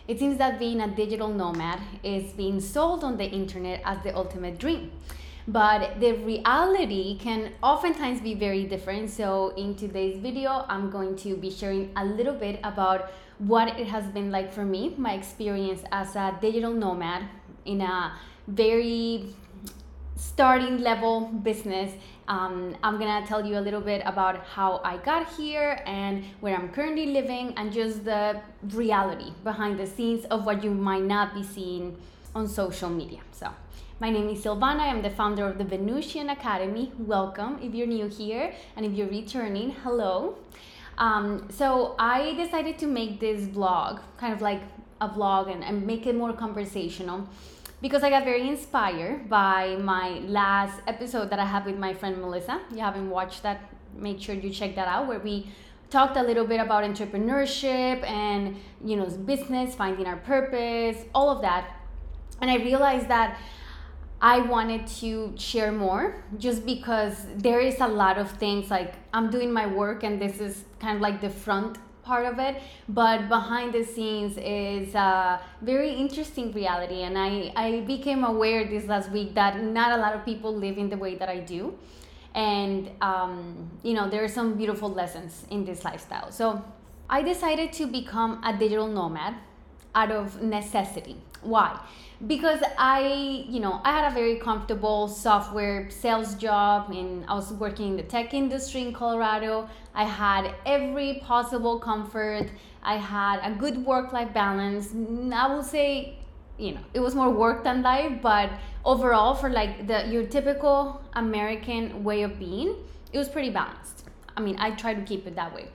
It seems that being a digital nomad is being sold on the internet as the ultimate dream. But the reality can oftentimes be very different. So, in today's video, I'm going to be sharing a little bit about what it has been like for me, my experience as a digital nomad in a very starting level business. I'm gonna tell you a little bit about how I got here and where I'm currently living, and just the reality behind the scenes of what you might not be seeing on social media. So, my name is Silvana. I'm the founder of the Venusian Academy. Welcome if you're new here, and if you're returning, hello. So, I decided to make this vlog kind of like a vlog and make it more conversational, because I got very inspired by my last episode that I had with my friend Melissa. If you haven't watched that, make sure you check that out, where we talked a little bit about entrepreneurship and business, finding our purpose, all of that. And I realized that I wanted to share more, just because there is a lot of things, like I'm doing my work and this is kind of like the front part of it, but behind the scenes is a very interesting reality. And I became aware this last week that not a lot of people live in the way that I do. And there are some beautiful lessons in this lifestyle. So I decided to become a digital nomad out of necessity. Why? Because I had a very comfortable software sales job, and I was working in the tech industry in Colorado. I had every possible comfort. I had a good work-life balance. I will say, it was more work than life, but overall, for like your typical American way of being, it was pretty balanced. I mean, I try to keep it that way.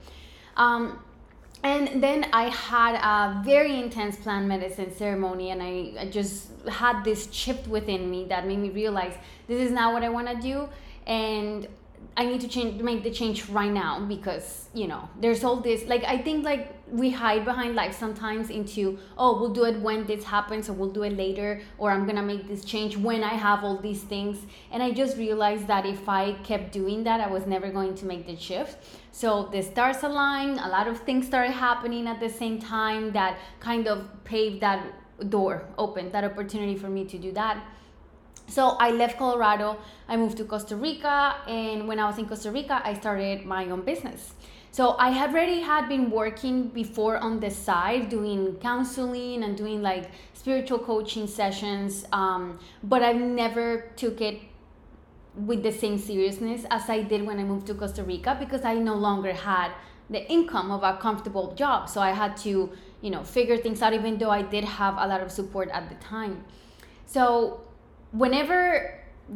And then I had a very intense plant medicine ceremony, and I just had this chip within me that made me realize this is not what I want to do, and I need to make the change right now, because there's all this, like, I think like we hide behind life sometimes into, oh, we'll do it when this happens, or we'll do it later, or I'm gonna make this change when I have all these things. And I just realized that if I kept doing that, I was never going to make the shift. So the stars aligned, a lot of things started happening at the same time that kind of paved that door, opened that opportunity for me to do that. So I left Colorado, I moved to Costa Rica, and when I was in Costa Rica, I started my own business. So I had already been working before on the side, doing counseling and doing like spiritual coaching sessions, but I never took it with the same seriousness as I did when I moved to Costa Rica, because I no longer had the income of a comfortable job. So I had to, figure things out, even though I did have a lot of support at the time. So whenever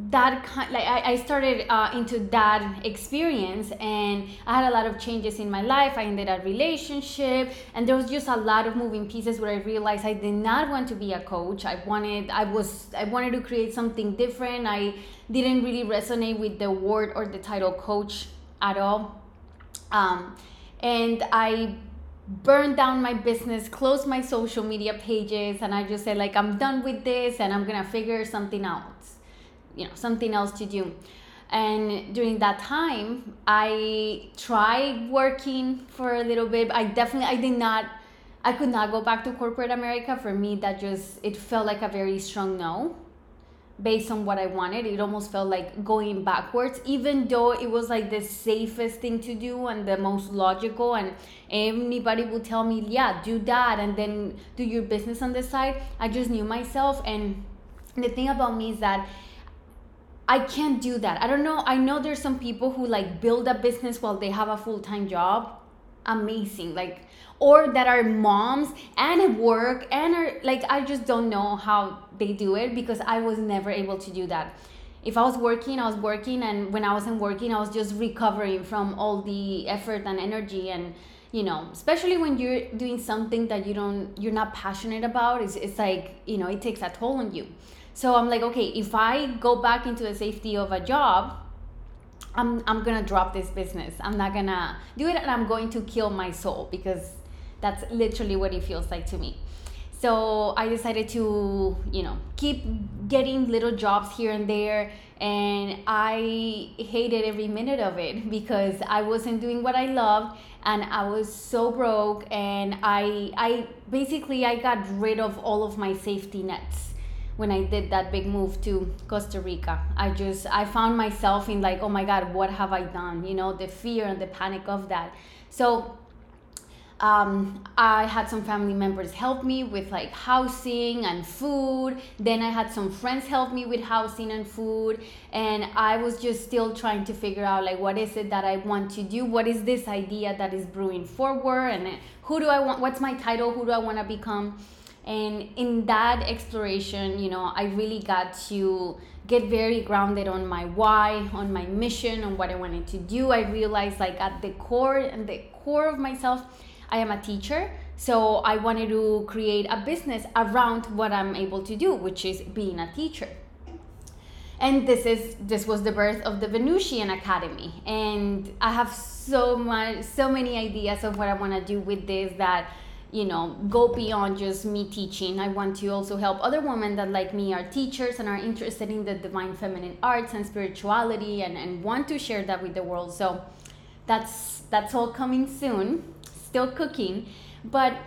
I started into that experience, and I had a lot of changes in my life. I ended a relationship, and there was just a lot of moving pieces where I realized I did not want to be a coach. I wanted to create something different. I didn't really resonate with the word or the title coach at all. And I burned down my business, closed my social media pages, and I just said, like, I'm done with this, and I'm gonna figure something else, something else to do. And during that time, I tried working for a little bit. I could not go back to corporate America. For me, it felt like a very strong no. Based on what I wanted, it almost felt like going backwards, even though it was like the safest thing to do and the most logical, and anybody would tell me, yeah, do that and then do your business on the side. I just knew myself, and the thing about me is that I can't do that. I don't know. I know there's some people who like build a business while they have a full-time job. Amazing. Like, or that are moms and at work and are like, I just don't know how they do it, because I was never able to do that. If I was working, and when I wasn't working, I was just recovering from all the effort and energy. And especially when you're doing something that you're not passionate about, it's like, it takes a toll on you. So I'm like, okay, if I go back into the safety of a job, I'm gonna drop this business. I'm not gonna do it, and I'm going to kill my soul, because that's literally what it feels like to me. So I decided to, keep getting little jobs here and there, and I hated every minute of it because I wasn't doing what I loved, and I was so broke, and I basically I got rid of all of my safety nets when I did that big move to Costa Rica. I found myself in like, oh my God, what have I done? You know, the fear and the panic of that. So I had some family members help me with like housing and food. Then I had some friends help me with housing and food. And I was just still trying to figure out like, what is it that I want to do? What is this idea that is brewing forward? And who do I want? What's my title? Who do I want to become? And in that exploration, you know, I really got to get very grounded on my why, on my mission, on what I wanted to do. I realized like at the core of myself, I am a teacher. So I wanted to create a business around what I'm able to do, which is being a teacher. And this was the birth of the Venusian Academy. And I have so many ideas of what I want to do with this that, you know, go beyond just me teaching. I want to also help other women that like me are teachers and are interested in the divine feminine arts and spirituality, and want to share that with the world. So that's all coming soon. Still cooking. But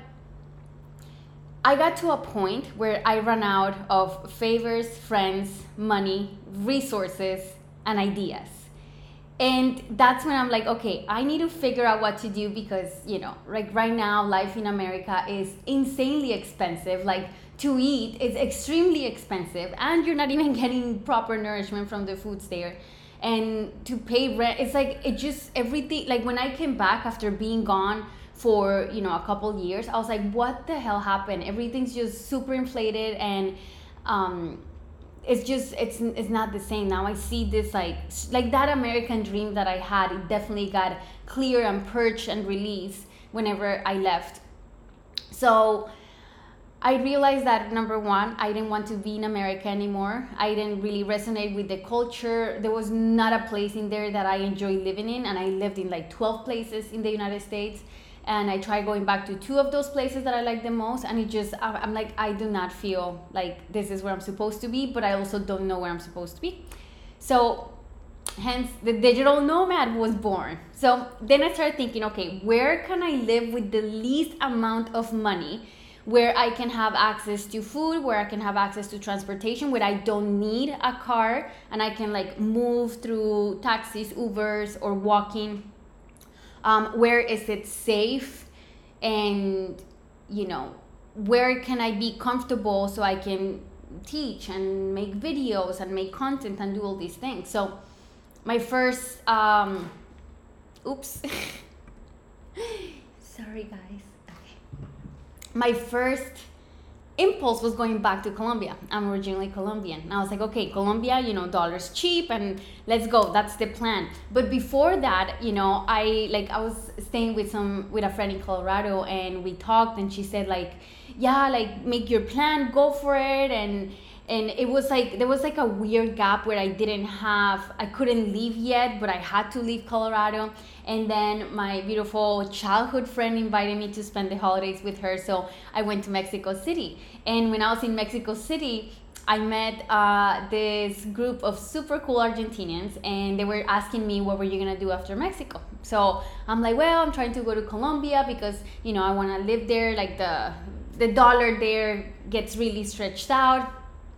I got to a point where I ran out of favors, friends, money, resources, and ideas. And that's when I'm like, okay, I need to figure out what to do because, you know, like right now, life in America is insanely expensive. Like to eat is extremely expensive, and you're not even getting proper nourishment from the foods there. And to pay rent, it's like, it just, everything, like when I came back after being gone for, you know, a couple years, I was like, what the hell happened? Everything's just super inflated, and it's just it's not the same now. I see this like that American dream that I had, it definitely got clear and purged and released whenever I left. So I realized that number one, I didn't want to be in America anymore. I didn't really resonate with the culture. There was not a place in there that I enjoyed living in, and I lived in like 12 places in the United States. And I tried going back to 2 of those places that I like the most, and it just, I'm like, I do not feel like this is where I'm supposed to be, but I also don't know where I'm supposed to be. So hence the digital nomad was born. So then I started thinking, okay, where can I live with the least amount of money, where I can have access to food, where I can have access to transportation, where I don't need a car, and I can like move through taxis, Ubers, or walking. Where is it safe, and you know, where can I be comfortable so I can teach and make videos and make content and do all these things. So my first oops sorry guys. Okay. My first impulse was going back to Colombia. I'm originally Colombian. And I was like, okay, Colombia, you know, dollar's cheap and let's go. That's the plan. But before that, you know, I was staying with a friend in Colorado, and we talked, and she said like, yeah, like make your plan, go for it. And it was like, there was like a weird gap where I couldn't leave yet, but I had to leave Colorado. And then my beautiful childhood friend invited me to spend the holidays with her. So I went to Mexico City. And when I was in Mexico City, I met this group of super cool Argentinians, and they were asking me, what were you gonna do after Mexico? So I'm like, well, I'm trying to go to Colombia because, you know, I wanna live there. Like the dollar there gets really stretched out.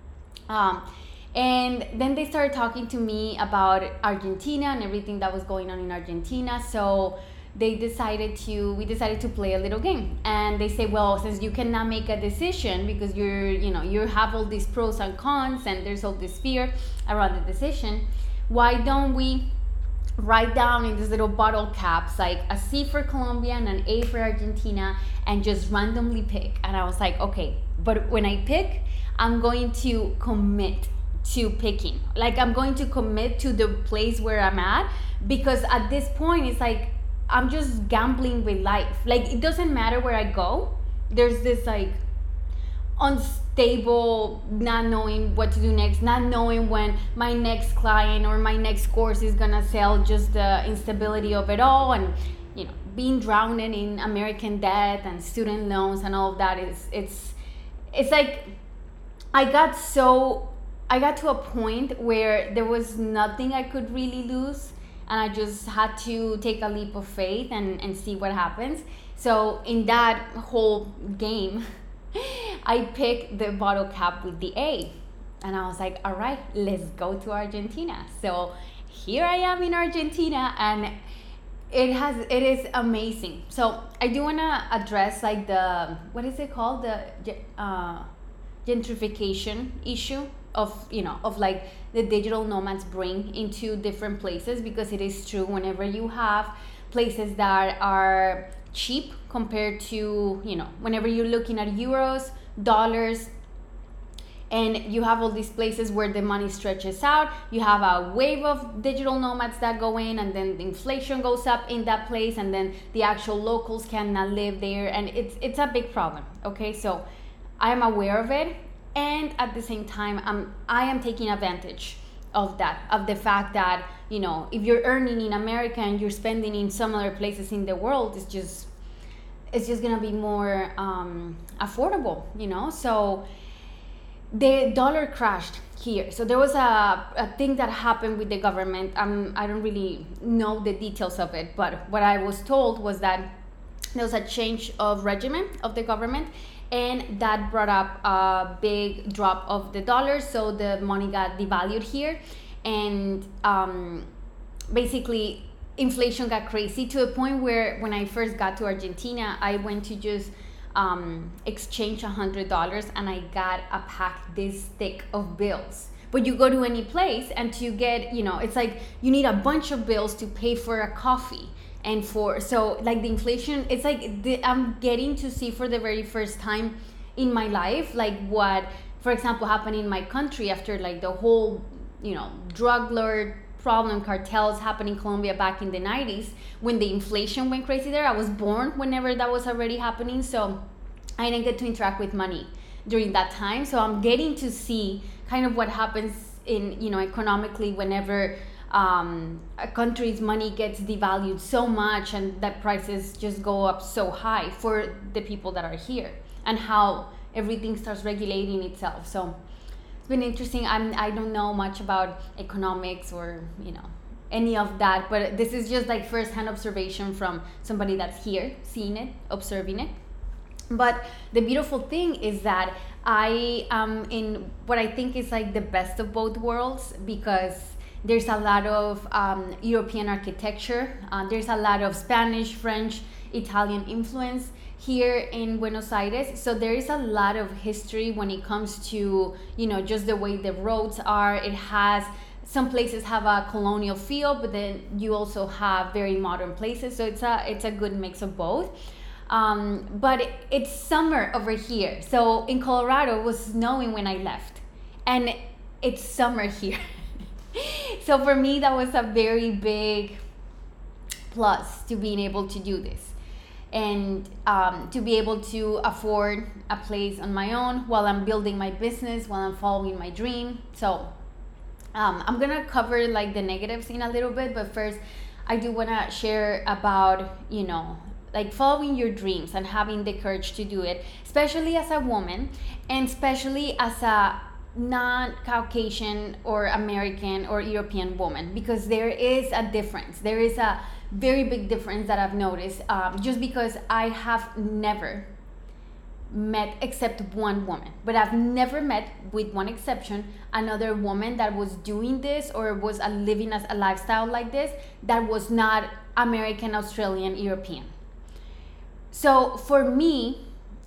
And then they started talking to me about Argentina and everything that was going on in Argentina. So we decided to play a little game. And they say, well, since you cannot make a decision because you have all these pros and cons, and there's all this fear around the decision, why don't we write down in these little bottle caps like a C for Colombia and an A for Argentina, and just randomly pick? And I was like, okay, but when I pick, I'm going to commit to picking. Like, I'm going to commit to the place where I'm at, because at this point it's like I'm just gambling with life. Like, it doesn't matter where I go, there's this like unstable, not knowing what to do next, not knowing when my next client or my next course is gonna sell, just the instability of it all, and you know, being drowned in American debt and student loans and all of that. It's like I got so I got to a point where there was nothing I could really lose, and I just had to take a leap of faith and see what happens. So in that whole game, I picked the bottle cap with the A, and I was like, all right, let's go to Argentina. So here I am in Argentina, and it is amazing. So I do want to address like the, what is it called, the gentrification issue of, of like the digital nomads bring into different places, because it is true, whenever you have places that are cheap compared to, whenever you're looking at euros, dollars, and you have all these places where the money stretches out, you have a wave of digital nomads that go in, and then the inflation goes up in that place, and then the actual locals cannot live there, and it's a big problem. Okay, so I am aware of it, and at the same time I am taking advantage of that, of the fact that, if you're earning in America and you're spending in some other places in the world, it's just gonna be more affordable, so the dollar crashed here. So there was a thing that happened with the government. I don't really know the details of it, but what I was told was that there was a change of regimen of the government, and that brought up a big drop of the dollar, so the money got devalued here, and basically inflation got crazy to a point where, when I first got to Argentina, I went to just exchange $100, and I got a pack this thick of bills. But you go to any place, and to get, it's like you need a bunch of bills to pay for a coffee. And so like the inflation, it's like I'm getting to see for the very first time in my life, like what, for example, happened in my country after like the whole, drug lord problem, cartels happened in Colombia back in the 90s, when the inflation went crazy there. I was born whenever that was already happening, so I didn't get to interact with money during that time. So I'm getting to see kind of what happens in, economically, whenever a country's money gets devalued so much, and that prices just go up so high for the people that are here, and how everything starts regulating itself. So it's been interesting. I don't know much about economics or any of that, but this is just like first-hand observation from somebody that's here, seeing it, observing it. But the beautiful thing is that I am in what I think is like the best of both worlds, because there's a lot of European architecture. There's a lot of Spanish, French, Italian influence here in Buenos Aires. So there is a lot of history when it comes to, just the way the roads are. It has, some places have a colonial feel, but then you also have very modern places. So it's a good mix of both. But it's summer over here. So in Colorado, it was snowing when I left, and it's summer here. So for me, that was a very big plus to being able to do this, and to be able to afford a place on my own while I'm building my business, while I'm following my dream. So I'm gonna cover like the negatives in a little bit, but first I do want to share about, like following your dreams and having the courage to do it, especially as a woman, and especially as a non-Caucasian or American or European woman, because there is a difference. There is a very big difference that I've noticed, just because I have never met, except one woman, but I've never met, with one exception, another woman that was doing this or was living as a lifestyle like this that was not American, Australian, European. So for me,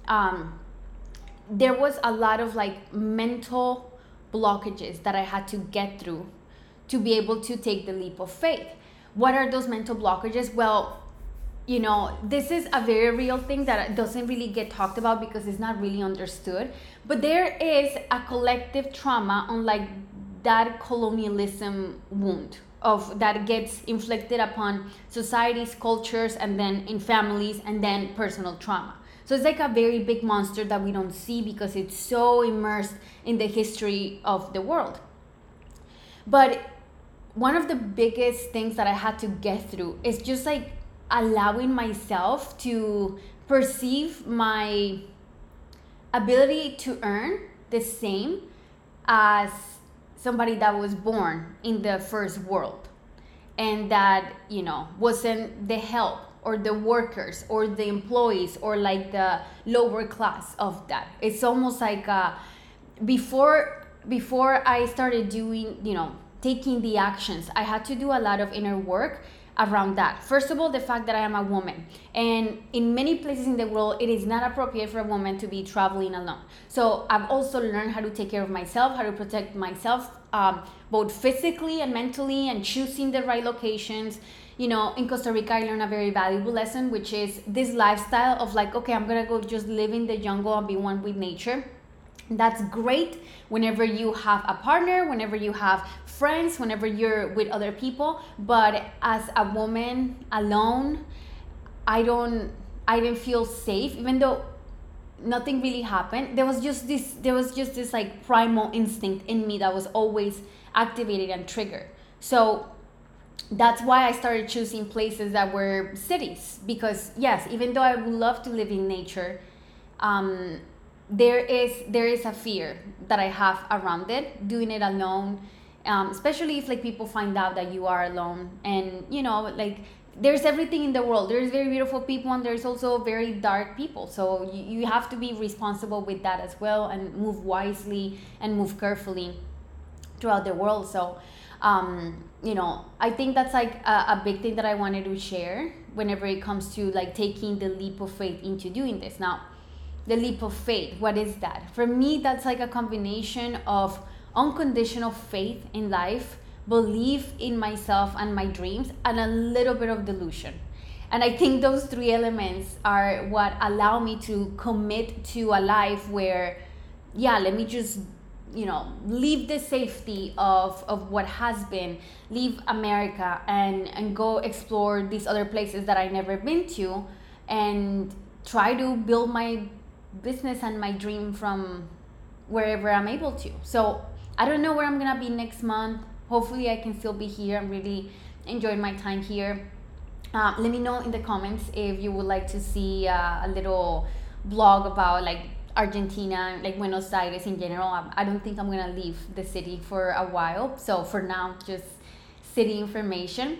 there was a lot of like mental blockages that I had to get through to be able to take the leap of faith. What are those mental blockages? Well, this is a very real thing that doesn't really get talked about because it's not really understood. But there is a collective trauma on like that colonialism wound of that gets inflicted upon societies, cultures, and then in families, and then personal trauma. So it's like a very big monster that we don't see because it's so immersed in the history of the world. But one of the biggest things that I had to get through is just like allowing myself to perceive my ability to earn the same as somebody that was born in the first world, and that, wasn't the help or the workers or the employees or like the lower class of that. It's almost like before I started doing, taking the actions, I had to do a lot of inner work around that. First of all, the fact that I am a woman, and in many places in the world it is not appropriate for a woman to be traveling alone. So I've also learned how to take care of myself, how to protect myself, both physically and mentally, and choosing the right locations. In Costa Rica I learned a very valuable lesson, which is this lifestyle of like, okay, I'm gonna go just live in the jungle and be one with nature. That's great whenever you have a partner, whenever you have friends, whenever you're with other people. But as a woman alone, I didn't feel safe, even though nothing really happened. There was just this like primal instinct in me that was always activated and triggered. So that's why I started choosing places that were cities, because yes, even though I would love to live in nature, there is a fear that I have around it, doing it alone, especially if like people find out that you are alone. And like, there's everything in the world. There's very beautiful people and there's also very dark people, so you have to be responsible with that as well, and move wisely and move carefully throughout the world. So I think that's like a big thing that I wanted to share whenever it comes to like taking the leap of faith into doing this. Now, the leap of faith, what is that? For me, that's like a combination of unconditional faith in life, belief in myself and my dreams, and a little bit of delusion. And I think those three elements are what allow me to commit to a life where, yeah, let me just, leave the safety of what has been, leave America and go explore these other places that I never been to, and try to build my business and my dream from wherever I'm able to. So I don't know where I'm gonna be next month. Hopefully I can still be here. I'm really enjoying my time here. Let me know in the comments if you would like to see a little blog about like Argentina, like Buenos Aires in general. I don't think I'm gonna leave the city for a while, so for now just city information.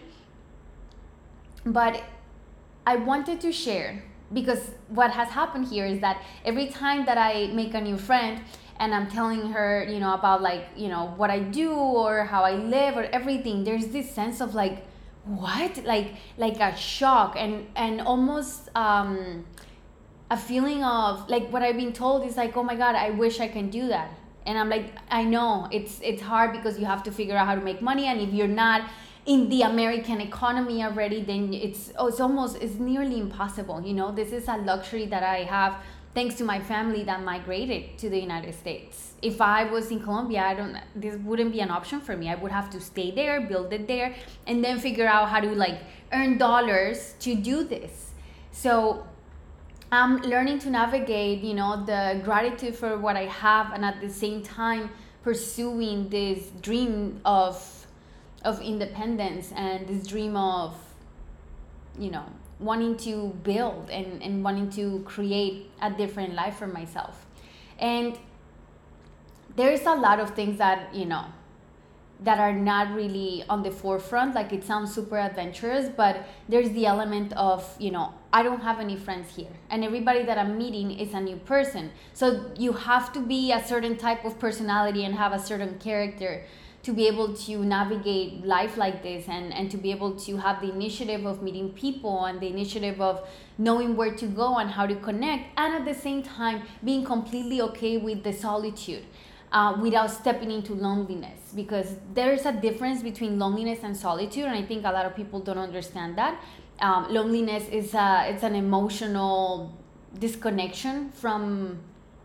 But I wanted to share, because what has happened here is that every time that I make a new friend and I'm telling her, about like, what I do or how I live or everything, there's this sense of like, what? Like a shock and almost a feeling of like, what I've been told is like, oh my God, I wish I can do that. And I'm like, I know it's hard, because you have to figure out how to make money, and if you're not in the American economy already, then it's nearly impossible. This is a luxury that I have thanks to my family that migrated to the United States. If I was in Colombia, this wouldn't be an option for me. I would have to stay there, build it there, and then figure out how to like earn dollars to do this. So I'm learning to navigate, the gratitude for what I have, and at the same time pursuing this dream of independence, and this dream of, wanting to build and wanting to create a different life for myself. And there's a lot of things that, that are not really on the forefront. Like, it sounds super adventurous, but there's the element of, I don't have any friends here, and everybody that I'm meeting is a new person. So you have to be a certain type of personality and have a certain character to be able to navigate life like this, and to be able to have the initiative of meeting people and the initiative of knowing where to go and how to connect, and at the same time being completely okay with the solitude, without stepping into loneliness, because there's a difference between loneliness and solitude, and I think a lot of people don't understand that. Loneliness is it's an emotional disconnection from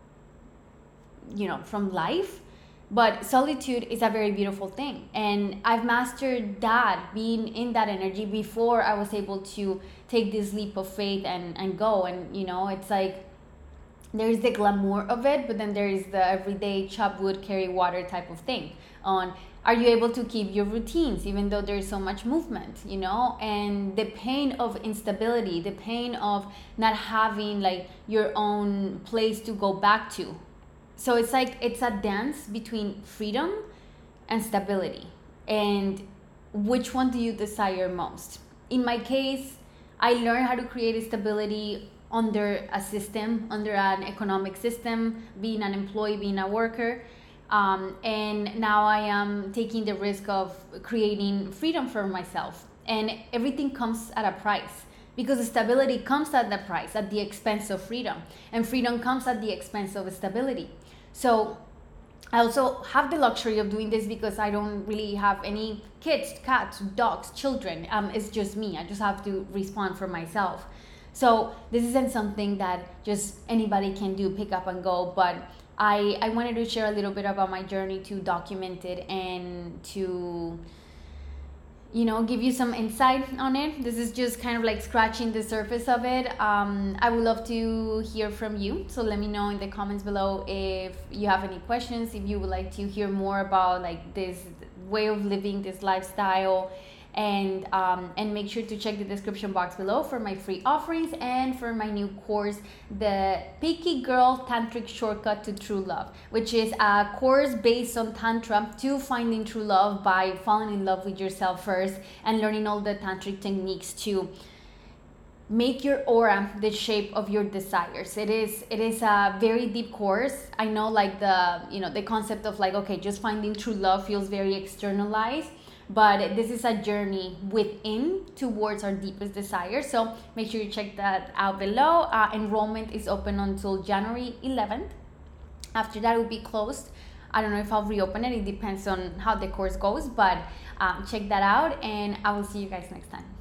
life. But solitude is a very beautiful thing. And I've mastered that, being in that energy, before I was able to take this leap of faith and go. And, it's like, there's the glamour of it, but then there is the everyday chop wood, carry water type of thing. Are you able to keep your routines, even though there's so much movement, and the pain of instability, the pain of not having like your own place to go back to. So it's like, it's a dance between freedom and stability, and which one do you desire most? In my case, I learned how to create stability under a system, under an economic system, being an employee, being a worker. And now I am taking the risk of creating freedom for myself. And everything comes at a price, because stability comes at the price, at the expense of freedom. And freedom comes at the expense of stability. So I also have the luxury of doing this because I don't really have any kids, cats, dogs, children. It's just me. I just have to respond for myself. So this isn't something that just anybody can do, pick up and go. But I wanted to share a little bit about my journey, to document it and to, give you some insight on it. This is just kind of like scratching the surface of it. I would love to hear from you. So let me know in the comments below if you have any questions, if you would like to hear more about like this way of living, this lifestyle. And make sure to check the description box below for my free offerings and for my new course, the Picky Girl Tantric Shortcut to True Love, which is a course based on Tantra to finding true love by falling in love with yourself first and learning all the tantric techniques to make your aura the shape of your desires. It is a very deep course. I know, like, the concept of like, okay, just finding true love feels very externalized, but this is a journey within towards our deepest desires. So make sure you check that out below. Enrollment is open until January 11th. After that, it will be closed. I don't know if I'll reopen it. It depends on how the course goes, but check that out, and I will see you guys next time.